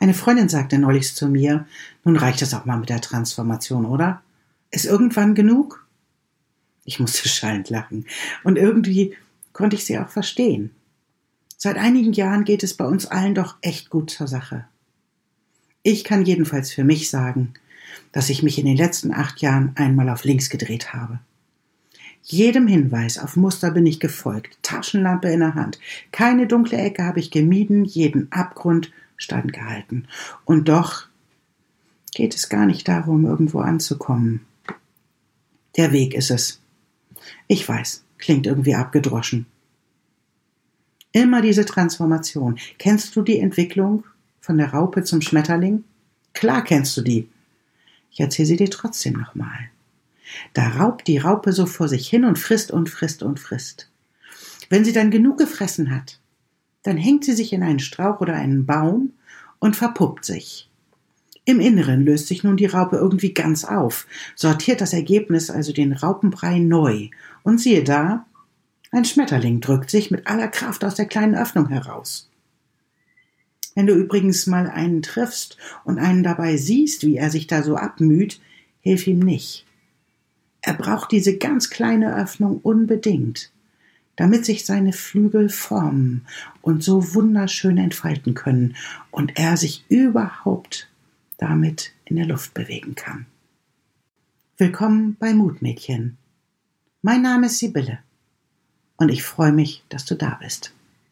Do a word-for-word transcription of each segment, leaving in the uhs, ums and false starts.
Eine Freundin sagte neulich zu mir, nun reicht es auch mal mit der Transformation, oder? Ist irgendwann genug? Ich musste schallend lachen und irgendwie konnte ich sie auch verstehen. Seit einigen Jahren geht es bei uns allen doch echt gut zur Sache. Ich kann jedenfalls für mich sagen, dass ich mich in den letzten acht Jahren einmal auf links gedreht habe. Jedem Hinweis auf Muster bin ich gefolgt, Taschenlampe in der Hand. Keine dunkle Ecke habe ich gemieden, jeden Abgrund standgehalten. Und doch geht es gar nicht darum, irgendwo anzukommen. Der Weg ist es. Ich weiß, klingt irgendwie abgedroschen. Immer diese Transformation. Kennst du die Entwicklung von der Raupe zum Schmetterling? Klar kennst du die. Ich erzähle sie dir trotzdem nochmal. Da raubt die Raupe so vor sich hin und frisst und frisst und frisst. Wenn sie dann genug gefressen hat, dann hängt sie sich in einen Strauch oder einen Baum und verpuppt sich. Im Inneren löst sich nun die Raupe irgendwie ganz auf, sortiert das Ergebnis, also den Raupenbrei, neu. Und siehe da, ein Schmetterling drückt sich mit aller Kraft aus der kleinen Öffnung heraus. Wenn du übrigens mal einen triffst und einen dabei siehst, wie er sich da so abmüht, hilf ihm nicht. Er braucht diese ganz kleine Öffnung unbedingt, damit sich seine Flügel formen und so wunderschön entfalten können und er sich überhaupt damit in der Luft bewegen kann. Willkommen bei Mutmädchen. Mein Name ist Sibylle und ich freue mich, dass du da bist.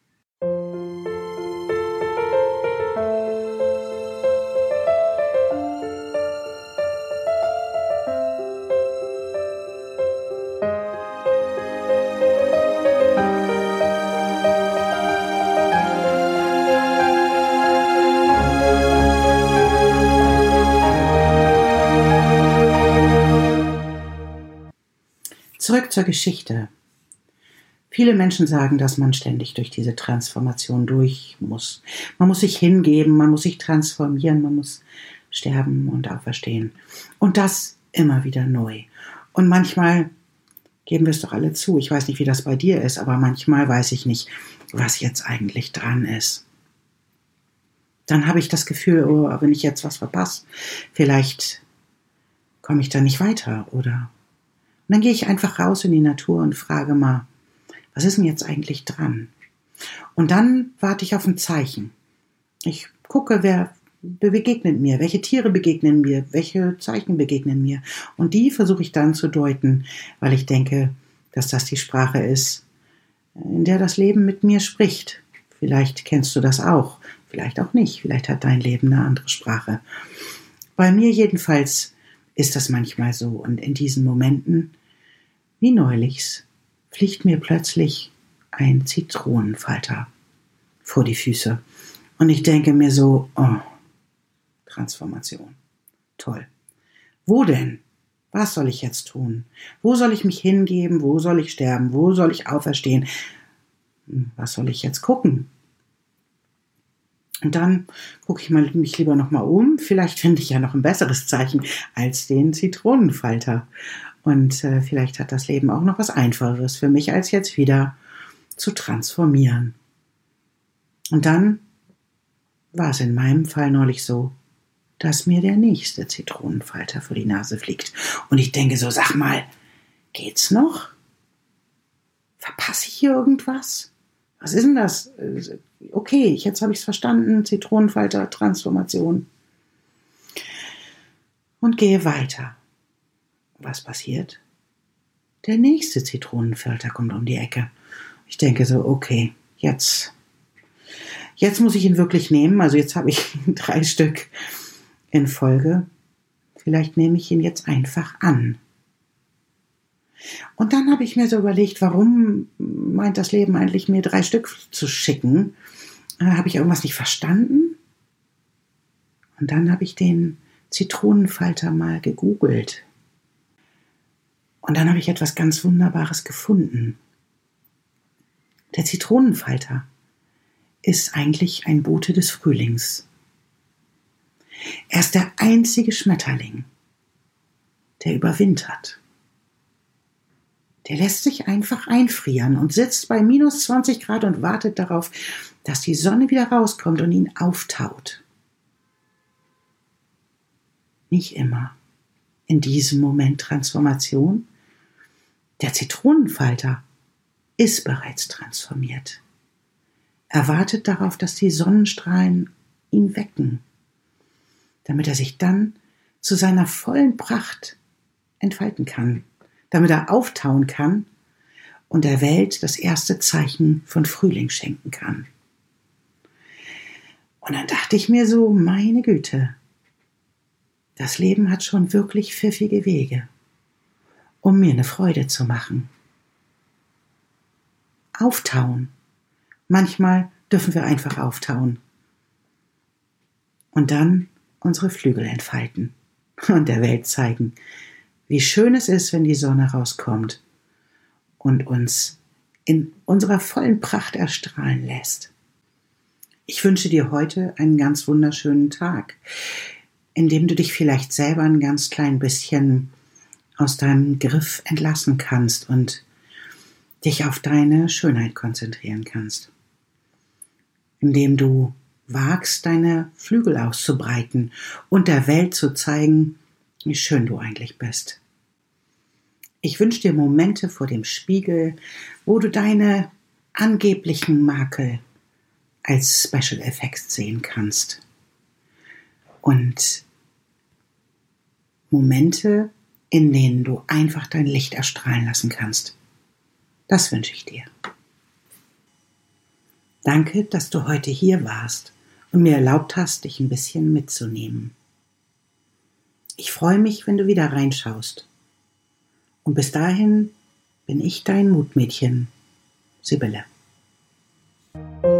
Zurück zur Geschichte. Viele Menschen sagen, dass man ständig durch diese Transformation durch muss. Man muss sich hingeben, man muss sich transformieren, man muss sterben und auferstehen. Und das immer wieder neu. Und manchmal geben wir es doch alle zu. Ich weiß nicht, wie das bei dir ist, aber manchmal weiß ich nicht, was jetzt eigentlich dran ist. Dann habe ich das Gefühl, oh, wenn ich jetzt was verpasse, vielleicht komme ich da nicht weiter, oder? Und dann gehe ich einfach raus in die Natur und frage mal, was ist denn jetzt eigentlich dran? Und dann warte ich auf ein Zeichen. Ich gucke, wer begegnet mir, welche Tiere begegnen mir, welche Zeichen begegnen mir. Und die versuche ich dann zu deuten, weil ich denke, dass das die Sprache ist, in der das Leben mit mir spricht. Vielleicht kennst du das auch, vielleicht auch nicht. Vielleicht hat dein Leben eine andere Sprache. Bei mir jedenfalls ist das manchmal so. Und in diesen Momenten, wie neulich, fliegt mir plötzlich ein Zitronenfalter vor die Füße. Und ich denke mir so, oh, Transformation. Toll. Wo denn? Was soll ich jetzt tun? Wo soll ich mich hingeben? Wo soll ich sterben? Wo soll ich auferstehen? Was soll ich jetzt gucken? Und dann gucke ich mal, mich lieber noch mal um. Vielleicht finde ich ja noch ein besseres Zeichen als den Zitronenfalter. Und äh, vielleicht hat das Leben auch noch was Einfacheres für mich, als jetzt wieder zu transformieren. Und dann war es in meinem Fall neulich so, dass mir der nächste Zitronenfalter vor die Nase fliegt. Und ich denke so, sag mal, geht's noch? Verpasse ich hier irgendwas? Was ist denn das? Okay, jetzt habe ich es verstanden, Zitronenfalter, Transformation. Und gehe weiter. Was passiert? Der nächste Zitronenfalter kommt um die Ecke. Ich denke so, okay, jetzt, jetzt muss ich ihn wirklich nehmen. Also jetzt habe ich drei Stück in Folge. Vielleicht nehme ich ihn jetzt einfach an. Und dann habe ich mir so überlegt, warum meint das Leben eigentlich, mir drei Stück zu schicken? Äh, habe ich irgendwas nicht verstanden? Und dann habe ich den Zitronenfalter mal gegoogelt. Und dann habe ich etwas ganz Wunderbares gefunden. Der Zitronenfalter ist eigentlich ein Bote des Frühlings. Er ist der einzige Schmetterling, der überwintert. Der lässt sich einfach einfrieren und sitzt bei minus zwanzig Grad und wartet darauf, dass die Sonne wieder rauskommt und ihn auftaut. Nicht immer. In diesem Moment Transformation. Der Zitronenfalter ist bereits transformiert. Er wartet darauf, dass die Sonnenstrahlen ihn wecken, damit er sich dann zu seiner vollen Pracht entfalten kann, damit er auftauen kann und der Welt das erste Zeichen von Frühling schenken kann. Und dann dachte ich mir so, meine Güte, das Leben hat schon wirklich pfiffige Wege, um mir eine Freude zu machen. Auftauen. Manchmal dürfen wir einfach auftauen. Und dann unsere Flügel entfalten und der Welt zeigen, wie schön es ist, wenn die Sonne rauskommt und uns in unserer vollen Pracht erstrahlen lässt. Ich wünsche dir heute einen ganz wunderschönen Tag, in dem du dich vielleicht selber ein ganz klein bisschen aus deinem Griff entlassen kannst und dich auf deine Schönheit konzentrieren kannst. Indem du wagst, deine Flügel auszubreiten und der Welt zu zeigen, wie schön du eigentlich bist. Ich wünsche dir Momente vor dem Spiegel, wo du deine angeblichen Makel als Special Effects sehen kannst. Und Momente, in denen du einfach dein Licht erstrahlen lassen kannst. Das wünsche ich dir. Danke, dass du heute hier warst und mir erlaubt hast, dich ein bisschen mitzunehmen. Ich freue mich, wenn du wieder reinschaust. Und bis dahin bin ich dein Mutmädchen, Sibylle.